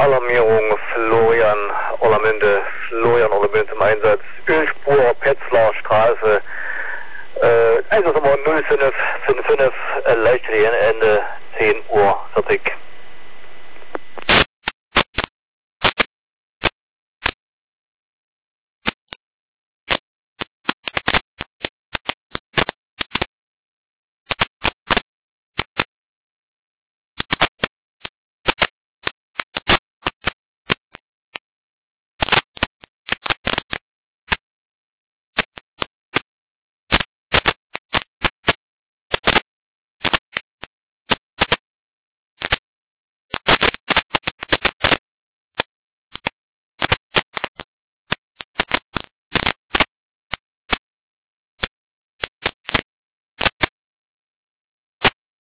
Alarmierung Florian Orlamünde zum Einsatz. Ölspur, Petzler Straße, Einsatznummer 0555, Leichtlinien, Ende 10:40 Uhr.